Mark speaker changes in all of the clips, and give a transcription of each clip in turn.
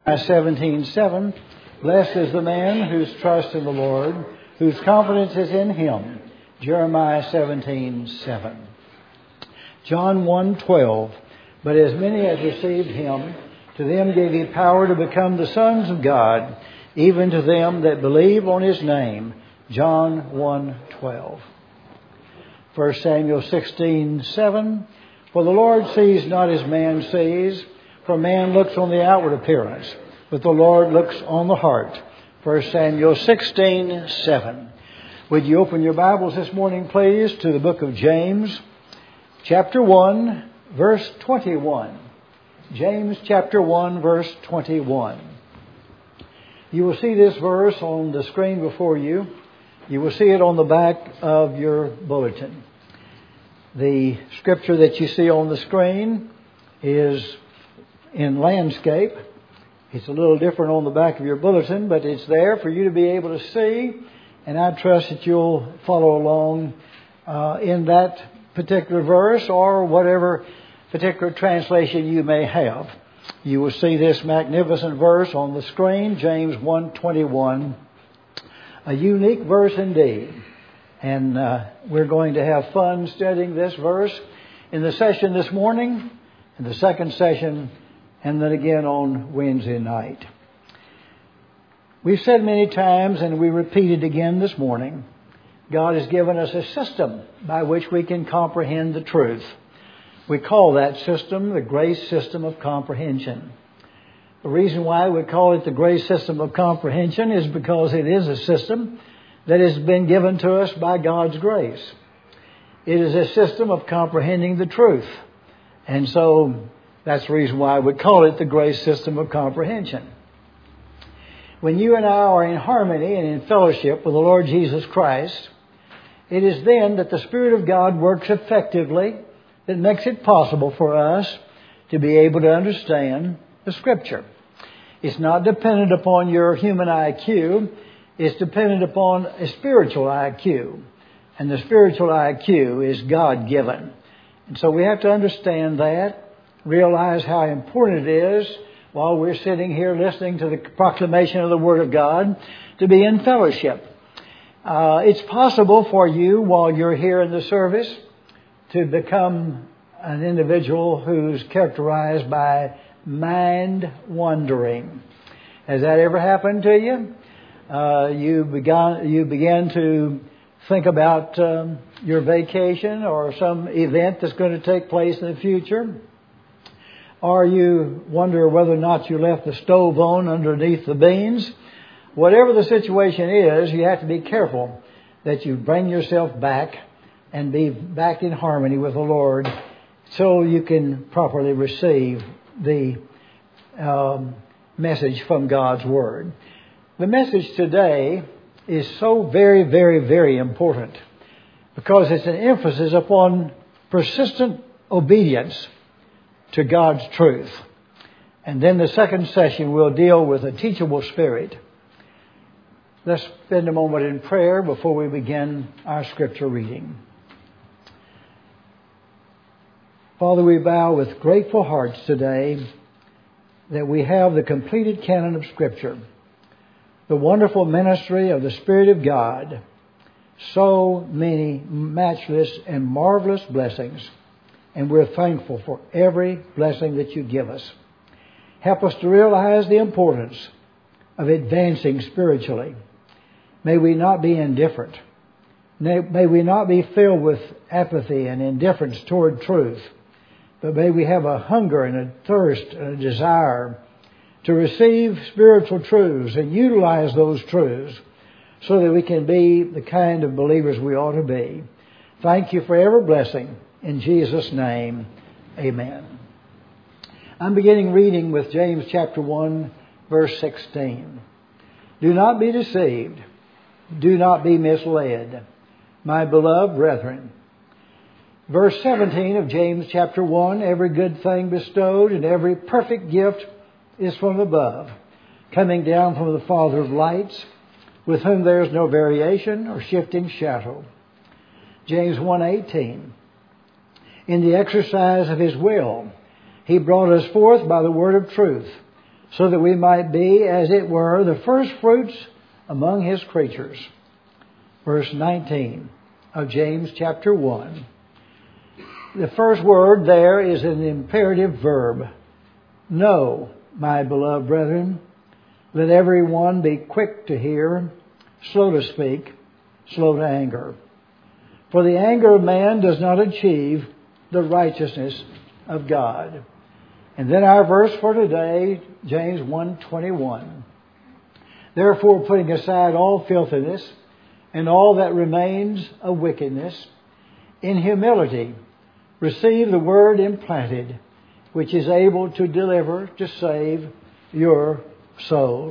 Speaker 1: 17:7, blessed is the man whose trust in the Lord, whose confidence is in Him. Jeremiah 17:7. John 1:12, but as many as received Him, to them gave He power to become the sons of God, even to them that believe on His name. John 1:12. 1 Samuel 16:7, for the Lord sees not as man sees, for man looks on the outward appearance, but the Lord looks on the heart. 1 Samuel 16:7. Would you open your Bibles this morning, please, to the book of James, chapter 1, verse 21. James chapter 1, verse 21. You will see this verse on the screen before you. You will see it on the back of your bulletin. The scripture that you see on the screen is in landscape. It's a little different on the back of your bulletin, but it's there for you to be able to see. And I trust that you'll follow along in that particular verse or whatever particular translation you may have. You will see this magnificent verse on the screen, James 1:21. A unique verse indeed. And we're going to have fun studying this verse in the session this morning, in the second session, and then again on Wednesday night. We've said many times, and we repeat it again this morning, God has given us a system by which we can comprehend the truth. We call that system the grace system of comprehension. The reason why we call it the grace system of comprehension is because it is a system that has been given to us by God's grace. It is a system of comprehending the truth. And so that's the reason why we call it the grace system of comprehension. When you and I are in harmony and in fellowship with the Lord Jesus Christ, it is then that the Spirit of God works effectively, that makes it possible for us to be able to understand the Scripture. It's not dependent upon your human IQ. It's dependent upon a spiritual IQ. And the spiritual IQ is God-given. And so we have to understand that, realize how important it is while we're sitting here listening to the proclamation of the Word of God to be in fellowship. It's possible for you while you're here in the service to become an individual who's characterized by mind wandering. Has that ever happened to you? You began to think about your vacation or some event that's going to take place in the future. Or you wonder whether or not you left the stove on underneath the beans. Whatever the situation is, you have to be careful that you bring yourself back and be back in harmony with the Lord so you can properly receive the message from God's Word. The message today is so very, very, very important because it's an emphasis upon persistent obedience to God's truth. And then the second session will deal with a teachable spirit. Let's spend a moment in prayer before we begin our scripture reading. Father, we bow with grateful hearts today that we have the completed canon of Scripture, the wonderful ministry of the Spirit of God, so many matchless and marvelous blessings, and we're thankful for every blessing that you give us. Help us to realize the importance of advancing spiritually. May we not be indifferent. May we not be filled with apathy and indifference toward truth, but may we have a hunger and a thirst and a desire to receive spiritual truths and utilize those truths so that we can be the kind of believers we ought to be. Thank you for every blessing. In Jesus' name, amen. I'm beginning reading with James chapter 1, verse 16. Do not be deceived. Do not be misled, my beloved brethren. Verse 17 of James chapter 1, every good thing bestowed and every perfect gift is from above, coming down from the Father of lights, with whom there is no variation or shifting shadow. James 1:18. In the exercise of His will, He brought us forth by the word of truth, so that we might be, as it were, the first fruits among His creatures. Verse 19 of James chapter 1. The first word there is an imperative verb. Know, my beloved brethren, let every one be quick to hear, slow to speak, slow to anger. For the anger of man does not achieve the righteousness of God. And then our verse for today, James 1:21. Therefore, putting aside all filthiness and all that remains of wickedness, in humility receive the word implanted, which is able to deliver, to save your souls.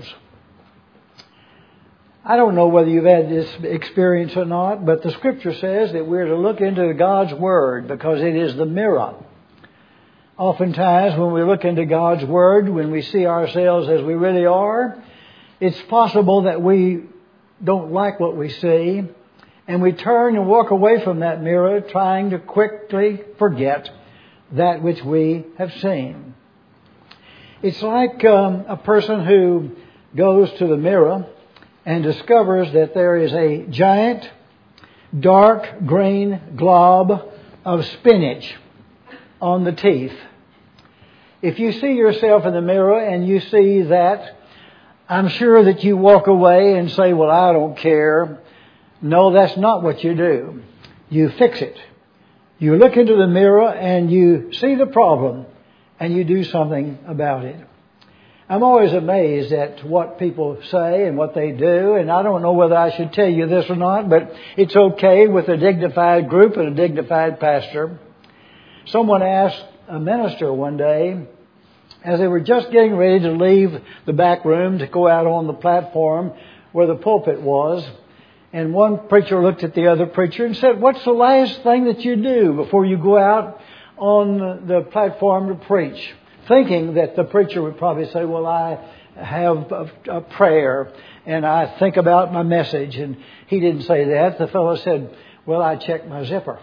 Speaker 1: I don't know whether you've had this experience or not, but the Scripture says that we're to look into God's Word because it is the mirror. Oftentimes when we look into God's Word, when we see ourselves as we really are, it's possible that we don't like what we see, and we turn and walk away from that mirror trying to quickly forget that which we have seen. It's like a person who goes to the mirror and discovers that there is a giant, dark green glob of spinach on the teeth. If you see yourself in the mirror and you see that, I'm sure that you walk away and say, well, I don't care. No, that's not what you do. You fix it. You look into the mirror and you see the problem and you do something about it. I'm always amazed at what people say and what they do, and I don't know whether I should tell you this or not, but it's okay with a dignified group and a dignified pastor. Someone asked a minister one day, as they were just getting ready to leave the back room to go out on the platform where the pulpit was, and one preacher looked at the other preacher and said, what's the last thing that you do before you go out on the platform to preach? Thinking that the preacher would probably say, well, I have a prayer and I think about my message. And he didn't say that. The fellow said, well, I check my zipper.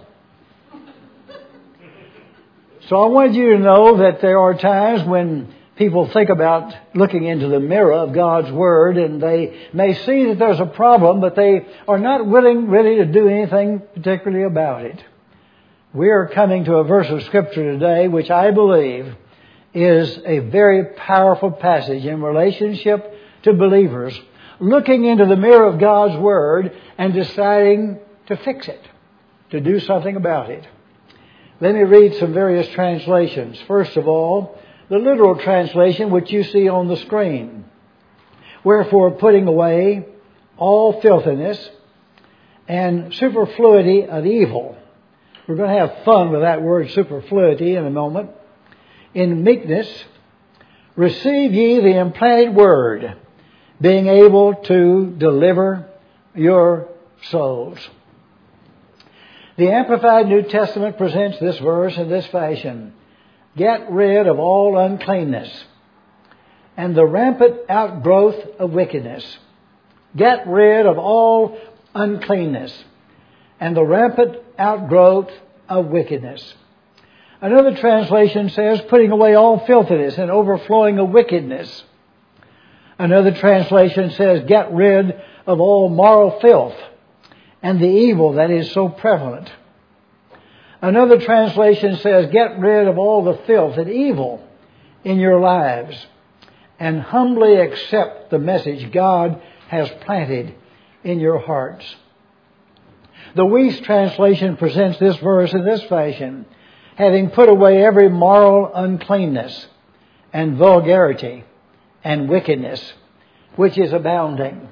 Speaker 1: So I wanted you to know that there are times when people think about looking into the mirror of God's Word and they may see that there's a problem, but they are not willing really to do anything particularly about it. We are coming to a verse of Scripture today which I believe is a very powerful passage in relationship to believers looking into the mirror of God's Word and deciding to fix it, to do something about it. Let me read some various translations. First of all, the literal translation which you see on the screen. Wherefore, putting away all filthiness and superfluity of evil. We're going to have fun with that word superfluity in a moment. In meekness, receive ye the implanted word, being able to deliver your souls. The Amplified New Testament presents this verse in this fashion. Get rid of all uncleanness and the rampant outgrowth of wickedness. Get rid of all uncleanness and the rampant outgrowth of wickedness. Another translation says, putting away all filthiness and overflowing of wickedness. Another translation says, get rid of all moral filth and the evil that is so prevalent. Another translation says, get rid of all the filth and evil in your lives and humbly accept the message God has planted in your hearts. The Weiss translation presents this verse in this fashion. Having put away every moral uncleanness and vulgarity and wickedness, which is abounding.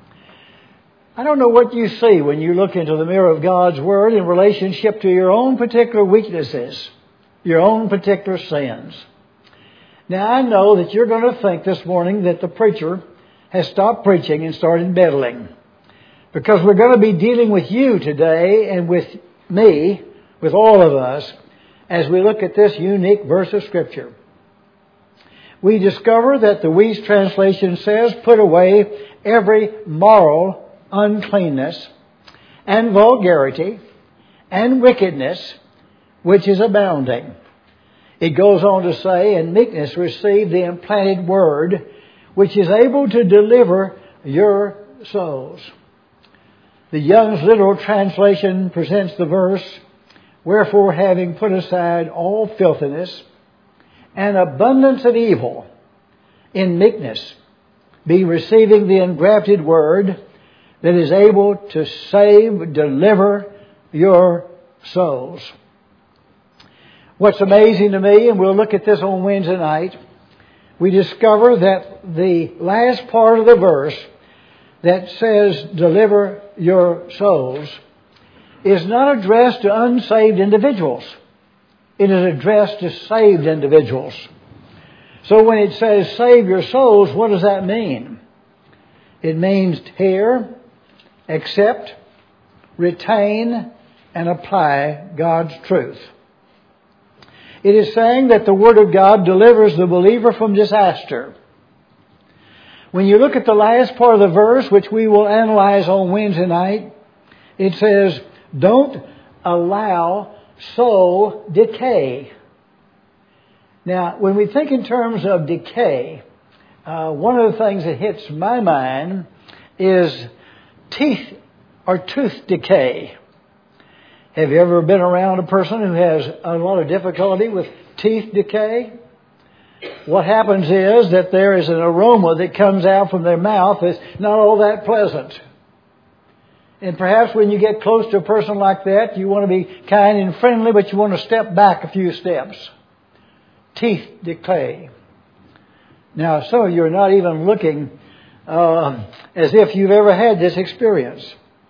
Speaker 1: I don't know what you see when you look into the mirror of God's Word in relationship to your own particular weaknesses, your own particular sins. Now, I know that you're going to think this morning that the preacher has stopped preaching and started meddling, because we're going to be dealing with you today and with me, with all of us, as we look at this unique verse of Scripture. We discover that the Weiss translation says, put away every moral uncleanness and vulgarity and wickedness which is abounding. It goes on to say, in meekness receive the implanted word, which is able to deliver your souls. The Young's literal translation presents the verse, wherefore having put aside all filthiness and abundance of evil, in meekness be receiving the engrafted word that is able to save, deliver your souls. What's amazing to me, and we'll look at this on Wednesday night, we discover that the last part of the verse that says, deliver your souls, is not addressed to unsaved individuals. It is addressed to saved individuals. So when it says save your souls, what does that mean? It means hear, accept, retain, and apply God's truth. It is saying that the Word of God delivers the believer from disaster. When you look at the last part of the verse, which we will analyze on Wednesday night, it says, don't allow soul decay. Now, when we think in terms of decay, one of the things that hits my mind is teeth or tooth decay. Have you ever been around a person who has a lot of difficulty with teeth decay? What happens is that there is an aroma that comes out from their mouth that's not all that pleasant. And perhaps when you get close to a person like that, you want to be kind and friendly, but you want to step back a few steps. Teeth decay. Now, some of you are not even looking as if you've ever had this experience.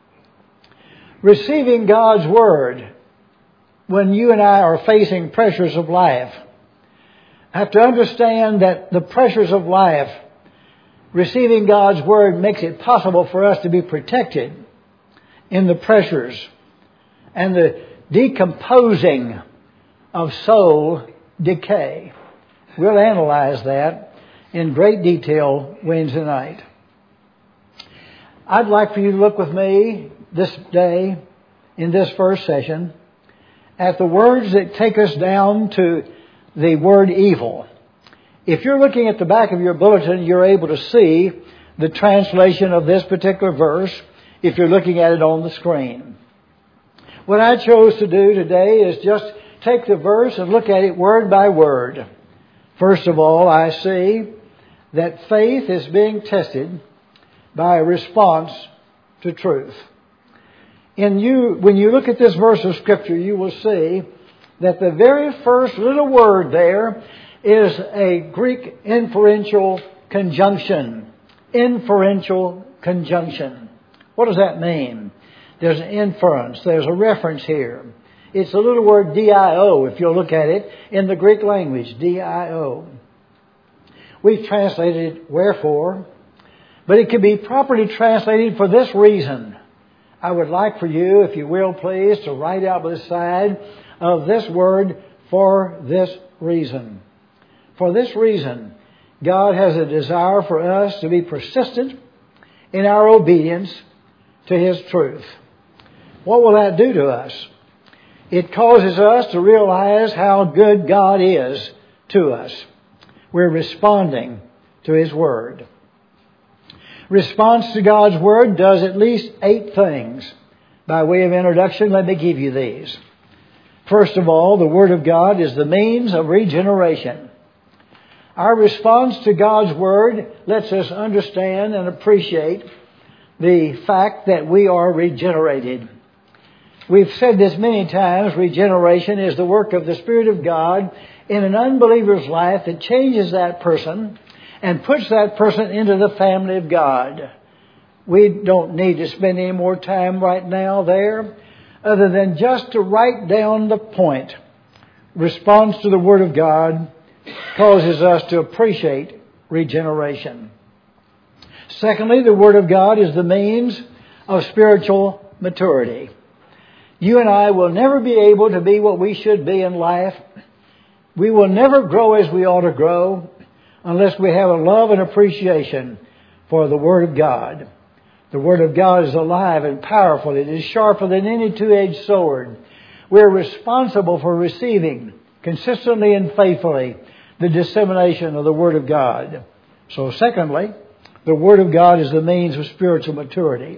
Speaker 1: Receiving God's Word when you and I are facing pressures of life, have to understand that the pressures of life, receiving God's Word makes it possible for us to be protected in the pressures and the decomposing of soul decay. We'll analyze that in great detail Wednesday night. I'd like for you to look with me this day in this first session at the words that take us down to the word evil. If you're looking at the back of your bulletin, you're able to see the translation of this particular verse if you're looking at it on the screen. What I chose to do today is just take the verse and look at it word by word. First of all, I see that faith is being tested by a response to truth. When you look at this verse of Scripture, you will see that the very first little word there is a Greek inferential conjunction. Inferential conjunction. What does that mean? There's an inference. There's a reference here. It's the little word dio, if you'll look at it, in the Greek language, dio. We've translated it wherefore, but it can be properly translated for this reason. I would like for you, if you will please, to write out by the side of this word, for this reason. For this reason, God has a desire for us to be persistent in our obedience to His truth. What will that do to us? It causes us to realize how good God is to us. We're responding to His Word. Response to God's Word does at least 8 things. By way of introduction, let me give you these. First of all, the Word of God is the means of regeneration. Our response to God's Word lets us understand and appreciate the fact that we are regenerated. We've said this many times, regeneration is the work of the Spirit of God in an unbeliever's life that changes that person and puts that person into the family of God. We don't need to spend any more time right now there other than just to write down the point. Response to the Word of God causes us to appreciate regeneration. Secondly, the Word of God is the means of spiritual maturity. You and I will never be able to be what we should be in life. We will never grow as we ought to grow unless we have a love and appreciation for the Word of God. The Word of God is alive and powerful. It is sharper than any two-edged sword. We're responsible for receiving consistently and faithfully the dissemination of the Word of God. So secondly, the Word of God is the means of spiritual maturity.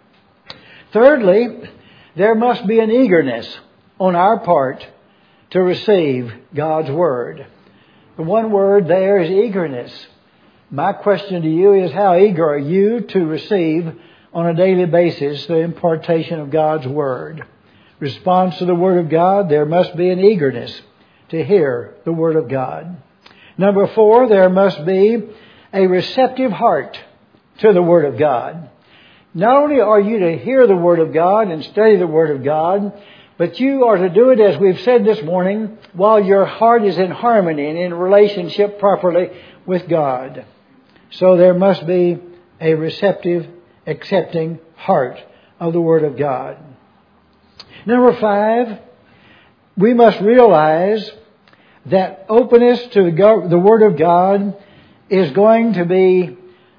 Speaker 1: Thirdly, there must be an eagerness on our part to receive God's Word. The one word there is eagerness. My question to you is, how eager are you to receive on a daily basis the impartation of God's Word? Response to the Word of God, there must be an eagerness to hear the Word of God. Number 4, there must be a receptive heart to the Word of God. Not only are you to hear the Word of God and study the Word of God, but you are to do it, as we've said this morning, while your heart is in harmony and in relationship properly with God. So there must be a receptive, accepting heart of the Word of God. Number 5, we must realize that openness to the Word of God is going to be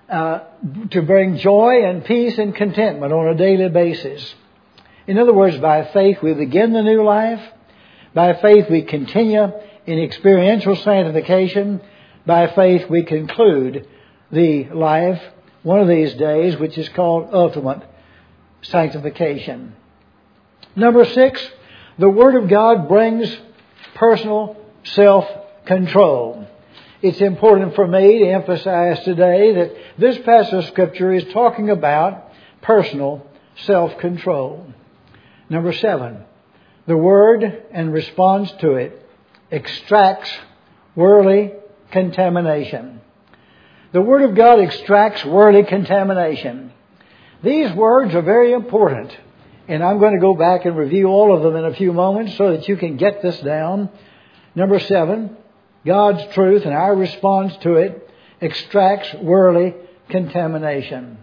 Speaker 1: to bring joy and peace and contentment on a daily basis. In other words, by faith we begin the new life. By faith we continue in experiential sanctification. By faith we conclude the life one of these days, which is called ultimate sanctification. Number 6, the Word of God brings personal self-control. It's important for me to emphasize today that this passage of Scripture is talking about personal self-control. Number 7, the Word and response to it extracts worldly contamination. The Word of God extracts worldly contamination. These words are very important, and I'm going to go back and review all of them in a few moments so that you can get this down. Number 7, God's truth and our response to it extracts worldly contamination.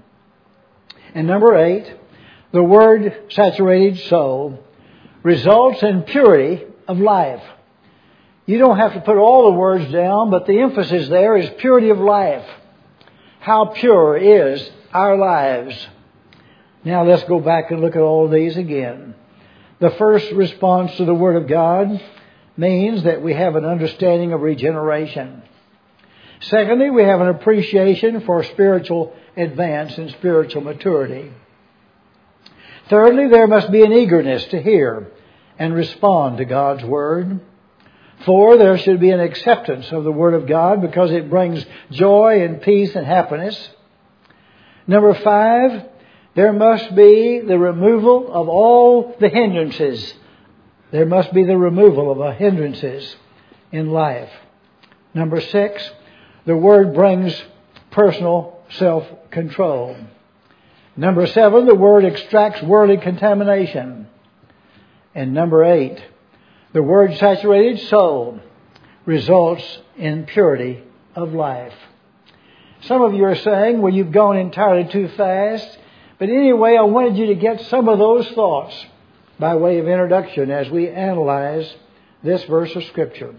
Speaker 1: And number 8, the Word-saturated soul results in purity of life. You don't have to put all the words down, but the emphasis there is purity of life. How pure is our lives? Now let's go back and look at all of these again. The first response to the Word of God means that we have an understanding of regeneration. Secondly, we have an appreciation for spiritual advance and spiritual maturity. Thirdly, there must be an eagerness to hear and respond to God's Word. 4, there should be an acceptance of the Word of God because it brings joy and peace and happiness. Number 5, there must be the removal of all the hindrances. There must be the removal of the hindrances in life. Number 6, the Word brings personal self-control. Number 7, the Word extracts worldly contamination. And number 8, the Word-saturated soul results in purity of life. Some of you are saying, well, you've gone entirely too fast. But anyway, I wanted you to get some of those thoughts by way of introduction as we analyze this verse of Scripture.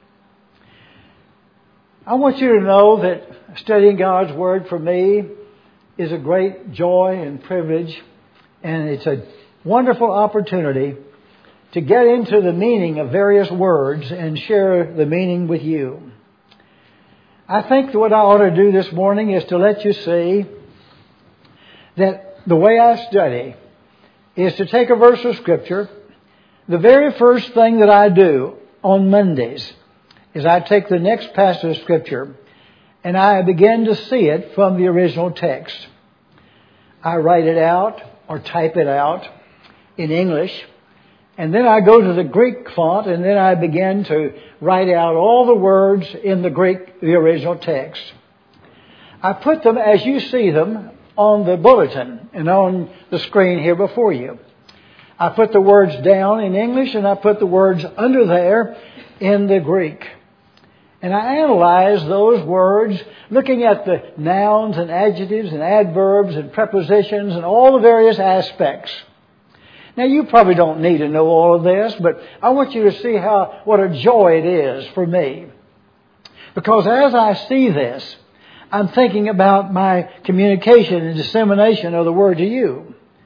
Speaker 1: I want you to know that studying God's Word for me is a great joy and privilege, and it's a wonderful opportunity to get into the meaning of various words and share the meaning with you. I think that what I ought to do this morning is to let you see that the way I study is to take a verse of Scripture. The very first thing that I do on Mondays is I take the next passage of Scripture and I begin to see it from the original text. I write it out or type it out in English, and then I go to the Greek font and then I begin to write out all the words in the Greek, the original text. I put them as you see them on the bulletin and on the screen here before you. I put the words down in English and I put the words under there in the Greek. And I analyze those words, looking at the nouns and adjectives and adverbs and prepositions and all the various aspects. Now, you probably don't need to know all of this, but I want you to see what a joy it is for me. Because as I see this, I'm thinking about my communication and dissemination of the Word to you.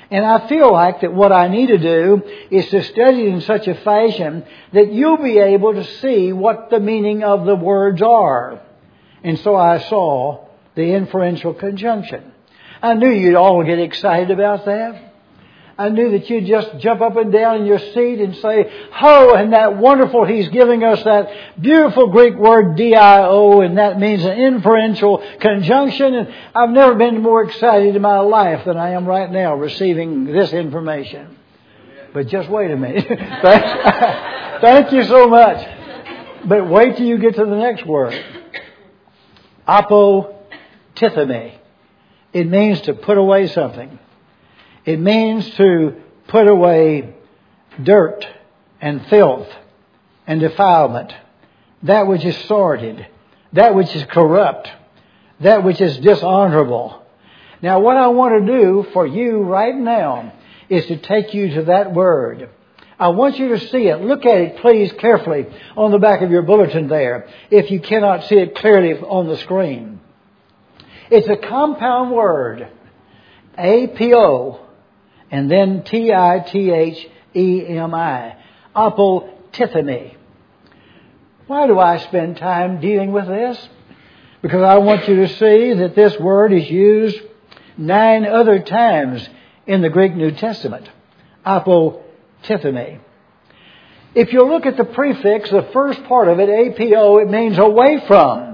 Speaker 1: And I feel like that what I need to do is to study it in such a fashion that you'll be able to see what the meaning of the words are. And so I saw the inferential conjunction. I knew you'd all get excited about that. I knew that you'd just jump up and down in your seat and say, "Oh, and that wonderful, He's giving us that beautiful Greek word dio, and that means an inferential conjunction." And I've never been more excited in my life than I am right now receiving this information. But just wait a minute. Thank you so much. But wait till you get to the next word. Apotithemi. It means to put away something. It means to put away dirt and filth and defilement. That which is sordid. That which is corrupt. That which is dishonorable. Now what I want to do for you right now is to take you to that word. I want you to see it. Look at it, please, carefully on the back of your bulletin there, if you cannot see it clearly on the screen. It's a compound word. A-P-O. And then T-I-T-H-E-M-I. Apotithemi. Why do I spend time dealing with this? Because I want you to see that this word is used 9 other times in the Greek New Testament. Apotithemi. If you look at the prefix, the first part of it, A-P-O, it means away from.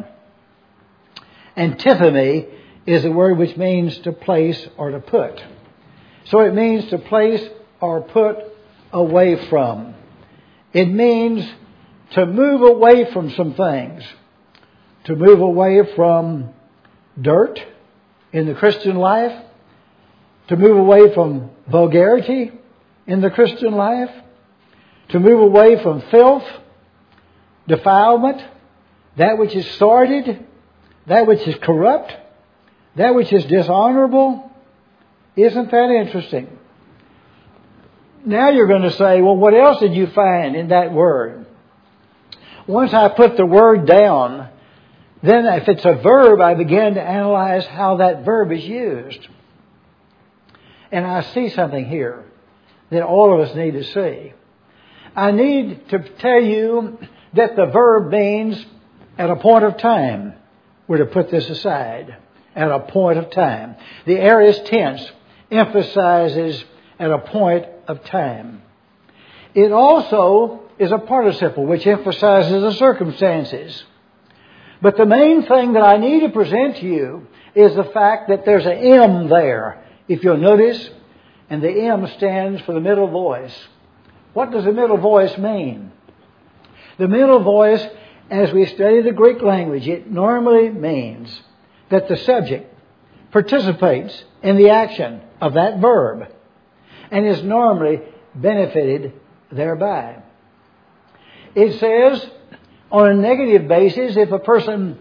Speaker 1: And tithemi is a word which means to place or to put. So it means to place or put away from. It means to move away from some things. To move away from dirt in the Christian life. To move away from vulgarity in the Christian life. To move away from filth, defilement, that which is sordid, that which is corrupt, that which is dishonorable. Isn't that interesting? Now you're going to say, well, what else did you find in that word? Once I put the word down, then if it's a verb, I began to analyze how that verb is used. And I see something here that all of us need to see. I need to tell you that the verb means at a point of time. We're to put this aside. At a point of time. The aorist tense emphasizes at a point of time. It also is a participle which emphasizes the circumstances. But the main thing that I need to present to you is the fact that there's an M there. If you'll notice, and the M stands for the middle voice. What does the middle voice mean? The middle voice, as we study the Greek language, it normally means that the subject participates in the action of that verb and is normally benefited thereby. It says, on a negative basis, if a person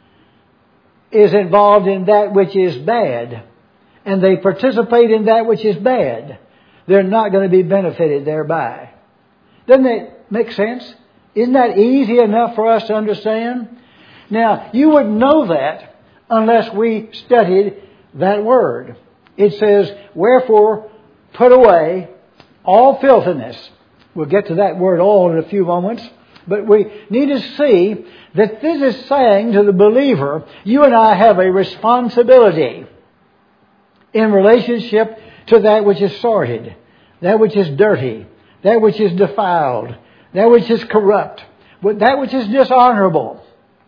Speaker 1: is involved in that which is bad and they participate in that which is bad, they're not going to be benefited thereby. Doesn't that make sense? Isn't that easy enough for us to understand? Now, you wouldn't know that unless we studied that word. It says, wherefore, put away all filthiness. We'll get to that word all in a few moments. But we need to see that this is saying to the believer, you and I have a responsibility in relationship to that which is sordid, that which is dirty, that which is defiled, that which is corrupt, that which is dishonorable.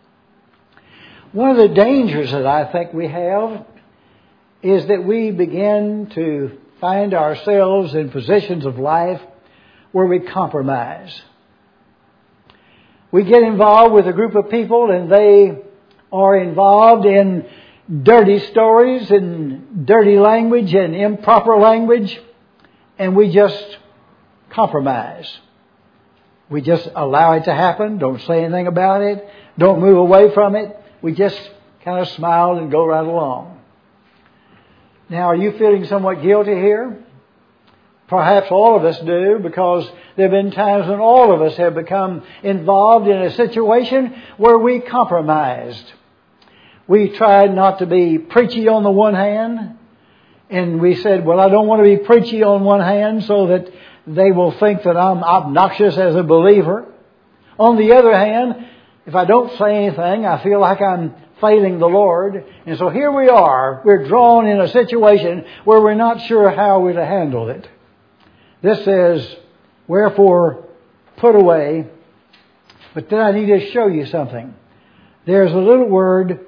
Speaker 1: One of the dangers that I think we have is that we begin to find ourselves in positions of life where we compromise. We get involved with a group of people and they are involved in dirty stories and dirty language and improper language, and we just compromise. We just allow it to happen, don't say anything about it, don't move away from it. We just kind of smile and go right along. Now, are you feeling somewhat guilty here? Perhaps all of us do, because there have been times when all of us have become involved in a situation where we compromised. We tried not to be preachy on the one hand, And we said, well, I don't want to be preachy on one hand so that they will think that I'm obnoxious as a believer. On the other hand, if I don't say anything, I feel like I'm failing the Lord. And so here we are. We're drawn in a situation where we're not sure how we're to handle it. This says, wherefore put away. But then I need to show you something. There's a little word,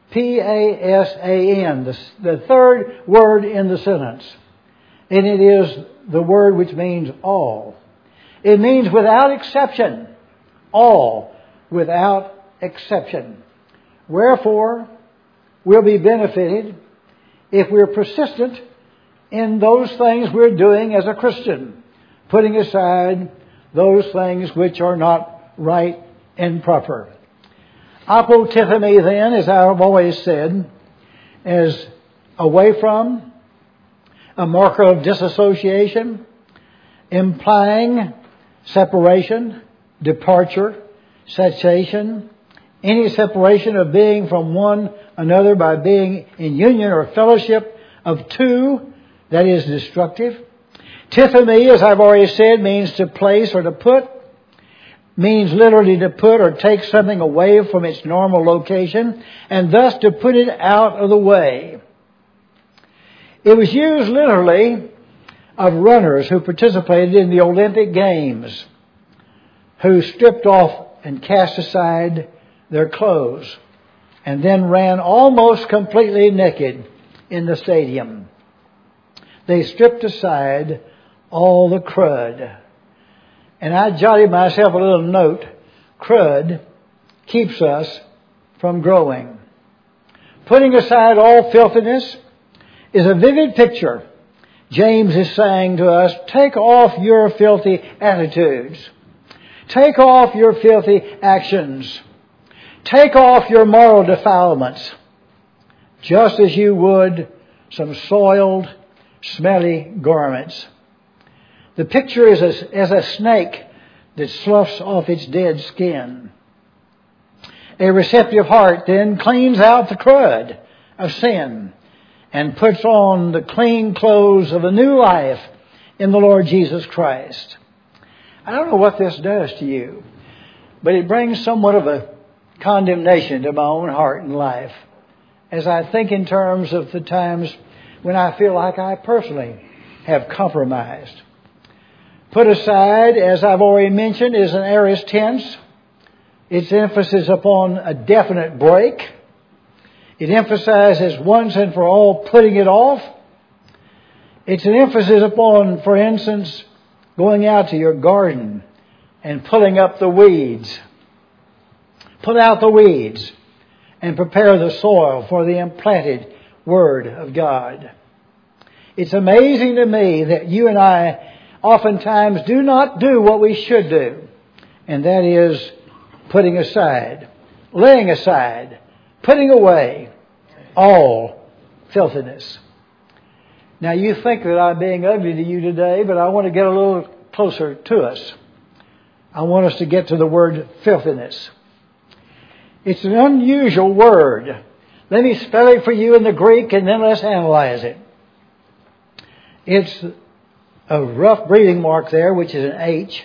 Speaker 1: P-A-S-A-N, the third word in the sentence. And it is the word which means all. It means without exception. All, without exception. Wherefore, we'll be benefited if we're persistent in those things we're doing as a Christian, putting aside those things which are not right and proper. Apotyphemy then, as I've always said, is away from, a marker of disassociation, implying separation, departure, cessation, any separation of being from one another by being in union or fellowship of two, that is destructive. Typhemy, as I've already said, means to place or to put, means literally to put or take something away from its normal location, and thus to put it out of the way. It was used literally of runners who participated in the Olympic Games, who stripped off and cast aside their clothes and then ran almost completely naked in the stadium. They stripped aside all the crud. And I jotted myself a little note. Crud keeps us from growing. Putting aside all filthiness is a vivid picture. James is saying to us, take off your filthy attitudes. Take off your filthy actions. Take off your moral defilements, just as you would some soiled, smelly garments. The picture is as a snake that sloughs off its dead skin. A receptive heart then cleans out the crud of sin and puts on the clean clothes of a new life in the Lord Jesus Christ. I don't know what this does to you, but it brings somewhat of a condemnation to my own heart and life as I think in terms of the times when I feel like I personally have compromised. Put aside, as I've already mentioned, is an aorist tense. Its emphasis upon a definite break. It emphasizes once and for all putting it off. It's an emphasis upon, for instance, going out to your garden and pulling up the weeds. Pull out the weeds and prepare the soil for the implanted Word of God. It's amazing to me that you and I oftentimes do not do what we should do, and that is putting aside, laying aside, putting away all filthiness. Now you think that I'm being ugly to you today, but I want to get a little closer to us. I want us to get to the word filthiness. It's an unusual word. Let me spell it for you in the Greek and then let's analyze it. It's a rough breathing mark there, which is an H.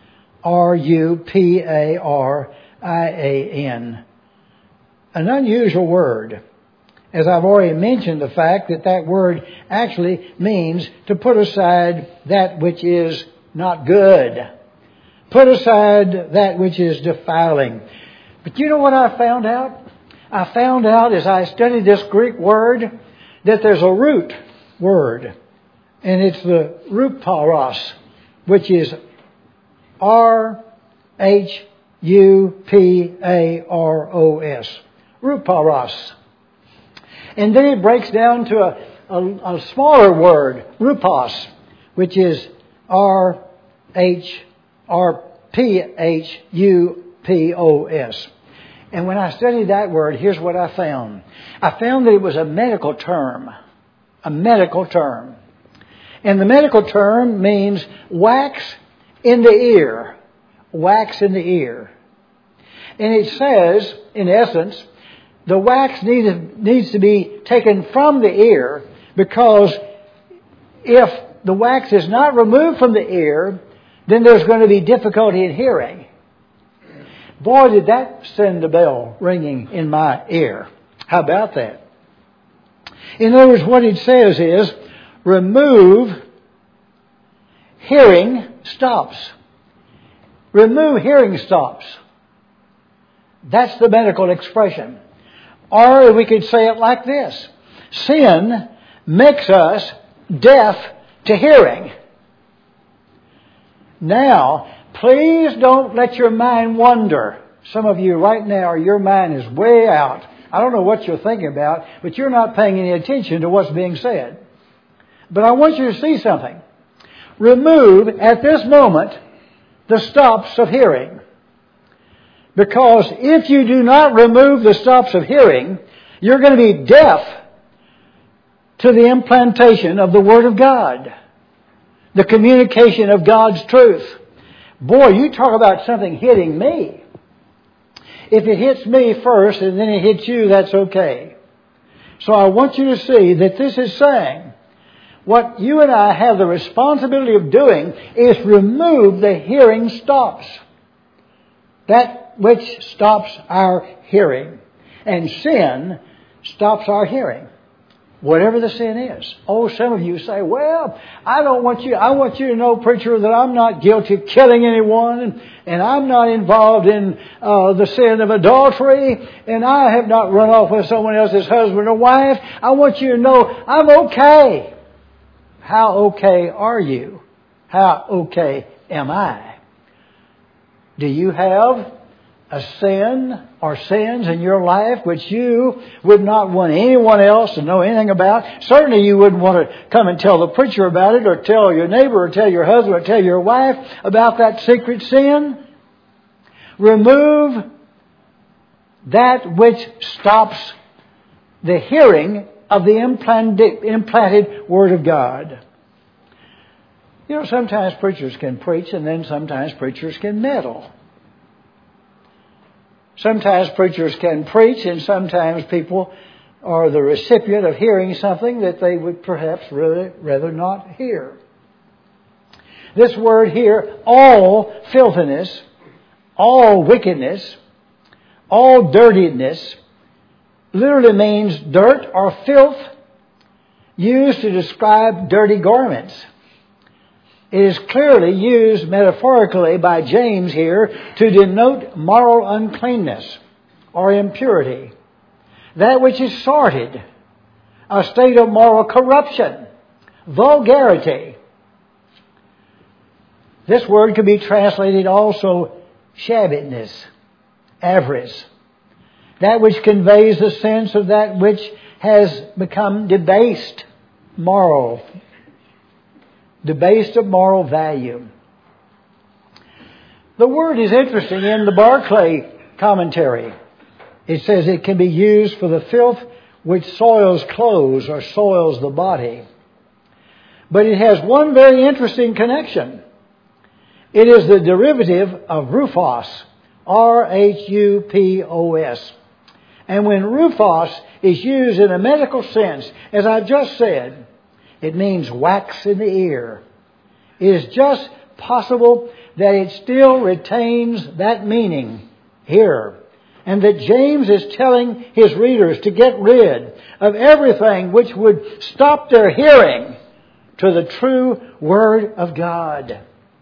Speaker 1: R-U-P-A-R-I-A-N. An unusual word. As I've already mentioned, the fact that that word actually means to put aside that which is not good. Put aside that which is defiling. But you know what I found out? I found out as I studied this Greek word that there's a root word. And it's the ruparos, which is R-H-U-P-A-R-O-S. Ruparos. And then it breaks down to a smaller word, rupos, which is R-P-H-U-P-O-S. And when I studied that word, here's what I found. I found that it was a medical term. A medical term. And the medical term means wax in the ear. Wax in the ear. And it says, in essence, the wax needs to be taken from the ear Because if the wax is not removed from the ear, then there's going to be difficulty in hearing. Boy, did that send a bell ringing in my ear. How about that? In other words, what it says is, remove, hearing stops. Remove, hearing stops. That's the medical expression. Or we could say it like this. Sin makes us deaf to hearing. Now, please don't let your mind wander. Some of you right now, your mind is way out. I don't know what you're thinking about, but you're not paying any attention to what's being said. But I want you to see something. Remove, at this moment, the stops of hearing. Because if you do not remove the stops of hearing, you're going to be deaf to the implantation of the Word of God. The communication of God's truth. Boy, you talk about something hitting me. If it hits me first and then it hits you, that's okay. So I want you to see that this is saying, what you and I have the responsibility of doing is remove the hearing stops. That which stops our hearing. And sin stops our hearing. Whatever the sin is. Oh, some of you say, well, I want you to know, preacher, that I'm not guilty of killing anyone, and I'm not involved in the sin of adultery, and I have not run off with someone else's husband or wife. I want you to know I'm okay. How okay are you? How okay am I? Do you have a sin or sins in your life which you would not want anyone else to know anything about? Certainly you wouldn't want to come and tell the preacher about it, or tell your neighbor, or tell your husband, or tell your wife about that secret sin. Remove that which stops the hearing of the implanted Word of God. You know, sometimes preachers can preach, and then sometimes preachers can meddle. Sometimes preachers can preach, and sometimes people are the recipient of hearing something that they would perhaps really rather not hear. This word here, all filthiness, all wickedness, all dirtiness, literally means dirt or filth used to describe dirty garments. It is clearly used metaphorically by James here to denote moral uncleanness or impurity. That which is sordid, a state of moral corruption, vulgarity. This word could be translated also shabbiness, avarice. That which conveys the sense of that which has become debased, moral. Debased of moral value. The word is interesting in the Barclay commentary. It says it can be used for the filth which soils clothes or soils the body. But it has one very interesting connection. It is the derivative of rufos, R-H-U-P-O-S. And when rufos is used in a medical sense, as I just said, it means wax in the ear. It is just possible that it still retains that meaning here. And that James is telling his readers to get rid of everything which would stop their hearing to the true Word of God.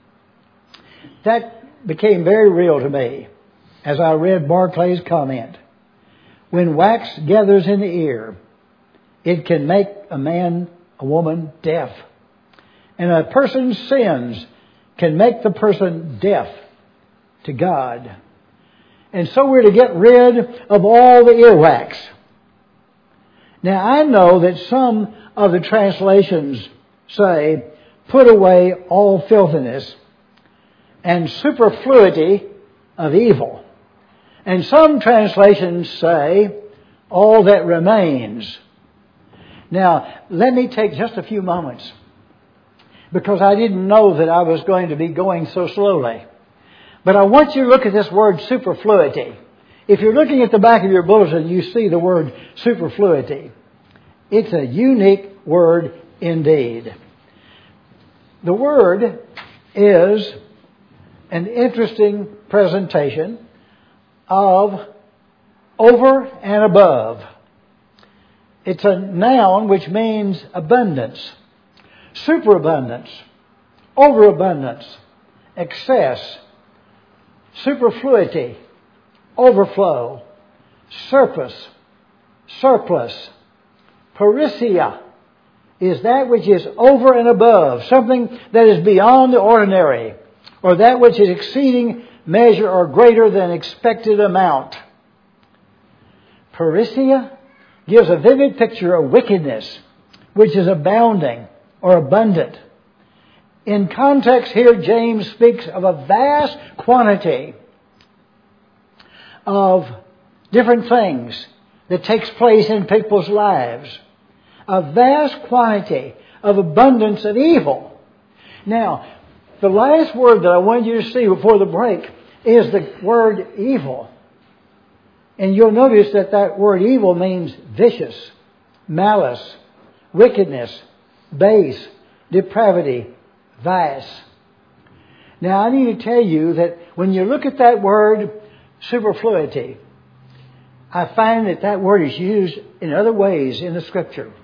Speaker 1: That became very real to me as I read Barclay's comment. When wax gathers in the ear, it can make a woman deaf. And a person's sins can make the person deaf to God. And so we're to get rid of all the earwax. Now I know that some of the translations say, put away all filthiness and superfluity of evil. And some translations say, all that remains. Now, let me take just a few moments, because I didn't know that I was going to be going so slowly. But I want you to look at this word superfluity. If you're looking at the back of your bulletin, you see the word superfluity. It's a unique word indeed. The word is an interesting presentation of over and above. It's a noun which means abundance, superabundance, overabundance, excess, superfluity, overflow, surplus, parisia is that which is over and above, something that is beyond the ordinary, or that which is exceeding measure or greater than expected amount. Parisia gives a vivid picture of wickedness, which is abounding or abundant. In context here, James speaks of a vast quantity of different things that takes place in people's lives. A vast quantity of abundance of evil. Now, the last word that I wanted you to see before the break is the word evil. And you'll notice that that word evil means vicious, malice, wickedness, base, depravity, vice. Now, I need to tell you that when you look at that word superfluity, I find that that word is used in other ways in the Scripture.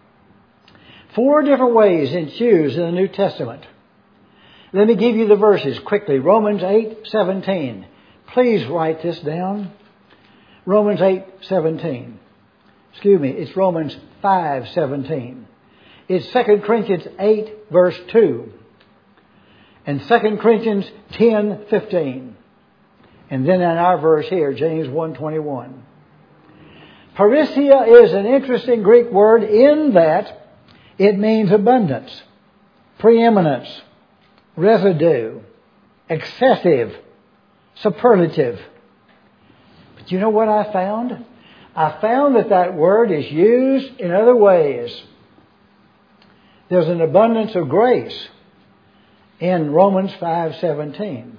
Speaker 1: 4 different ways it's used in the New Testament. Let me give you the verses quickly. Romans 8:17. Please write this down. Romans 8:17. Excuse me, it's Romans 5:17. It's 2 Corinthians 8 verse 2. And 2 Corinthians 10:15. And then in our verse here, James 1:21. Parisia is an interesting Greek word in that it means abundance, preeminence, residue, excessive, superlative. But you know what I found? I found that that word is used in other ways. There's an abundance of grace in Romans 5:17.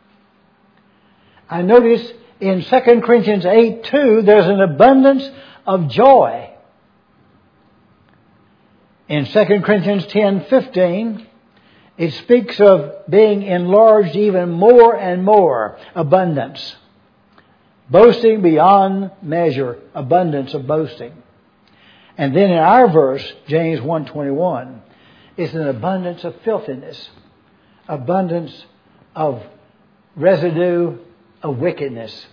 Speaker 1: I notice in 2 Corinthians 8:2 there's an abundance of joy. In 2 Corinthians 10:15, it speaks of being enlarged even more and more, abundance. Boasting beyond measure, abundance of boasting. And then in our verse, James 1:21, it's an abundance of filthiness, abundance of residue of wickedness.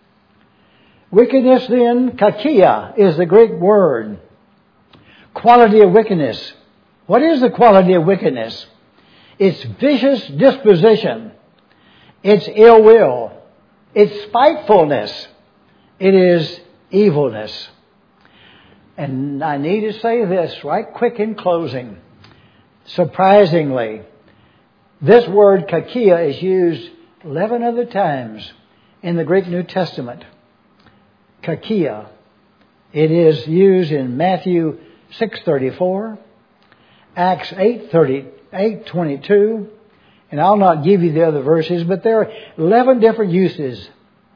Speaker 1: Wickedness then, kakia, is the Greek word. Quality of wickedness. What is the quality of wickedness? It's vicious disposition. It's ill will. It's spitefulness. It is evilness. And I need to say this right quick in closing. Surprisingly, this word kakia is used 11 other times in the Greek New Testament. Kakia. It is used in Matthew 6:34, Acts 8:22, and I'll not give you the other verses, but there are 11 different uses.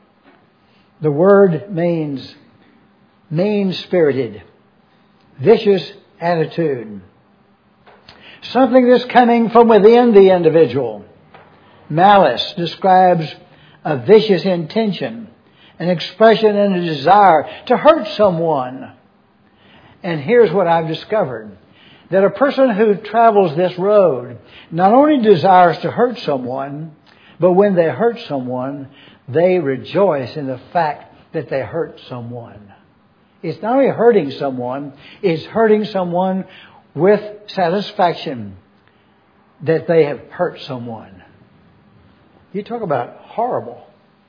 Speaker 1: The word means mean-spirited, vicious attitude, something that's coming from within the individual. Malice describes a vicious intention, an expression and a desire to hurt someone. And here's what I've discovered. That a person who travels this road not only desires to hurt someone, but when they hurt someone, they rejoice in the fact that they hurt someone. It's not only hurting someone, it's hurting someone with satisfaction that they have hurt someone. You talk about horrible.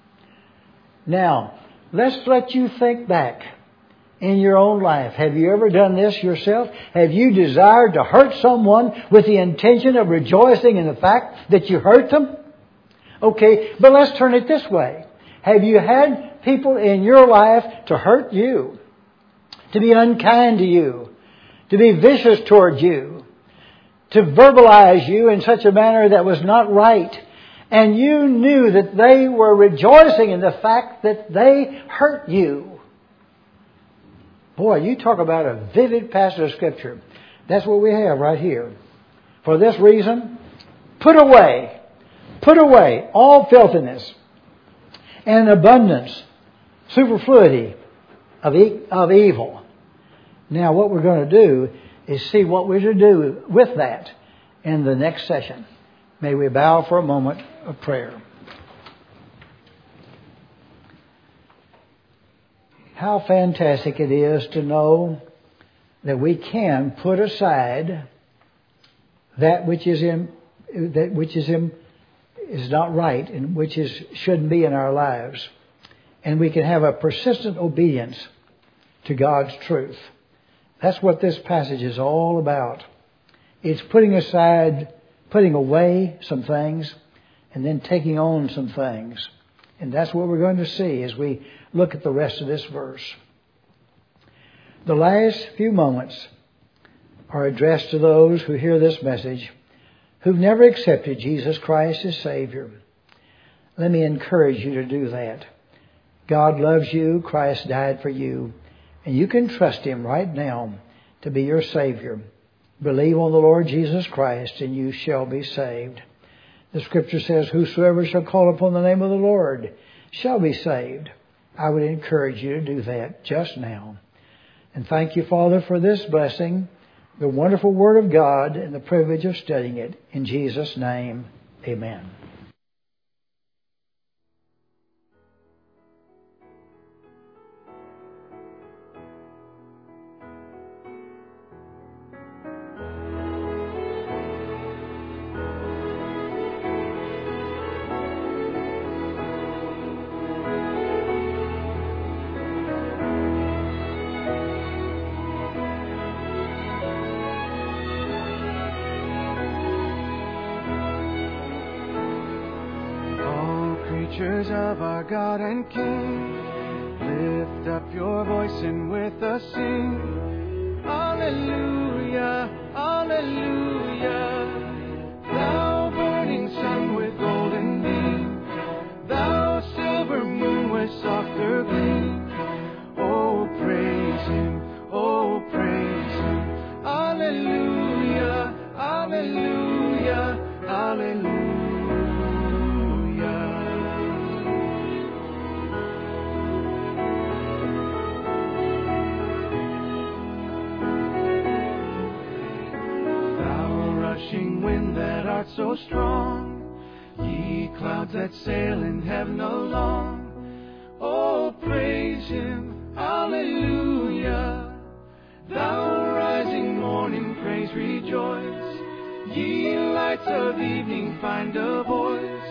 Speaker 1: Now, let's let you think back in your own life. Have you ever done this yourself? Have you desired to hurt someone with the intention of rejoicing in the fact that you hurt them? Okay, but let's turn it this way. Have you had people in your life to hurt you, to be unkind to you, to be vicious towards you, to verbalize you in such a manner that was not right, and you knew that they were rejoicing in the fact that they hurt you? Boy, you talk about a vivid passage of Scripture. That's what we have right here. For this reason, put away all filthiness and abundance, superfluity of evil. Now what we're going to do is see what we're to do with that in the next session. May we bow for a moment of prayer. How fantastic it is to know that we can put aside that which is not right and which shouldn't be in our lives, and we can have a persistent obedience to God's truth. That's what this passage is all about. It's putting away some things, and then taking on some things. And that's what we're going to see as we look at the rest of this verse. The last few moments are addressed to those who hear this message who've never accepted Jesus Christ as Savior. Let me encourage you to do that. God loves you. Christ died for you. And you can trust Him right now to be your Savior. Believe on the Lord Jesus Christ and you shall be saved. The Scripture says, whosoever shall call upon the name of the Lord shall be saved. I would encourage you to do that just now. And thank you, Father, for this blessing, the wonderful Word of God, and the privilege of studying it. In Jesus' name, amen.
Speaker 2: Of our God and King, lift up your voice and with us sing. Alleluia, alleluia. Thou burning sun with golden beam, thou silver moon with softer gleam. Oh, praise Him, oh, praise Him. Alleluia, alleluia, alleluia. Wind that art so strong, ye clouds that sail in heaven along. Oh, praise Him, alleluia. Thou rising morning, praise, rejoice. Ye lights of evening, find a voice.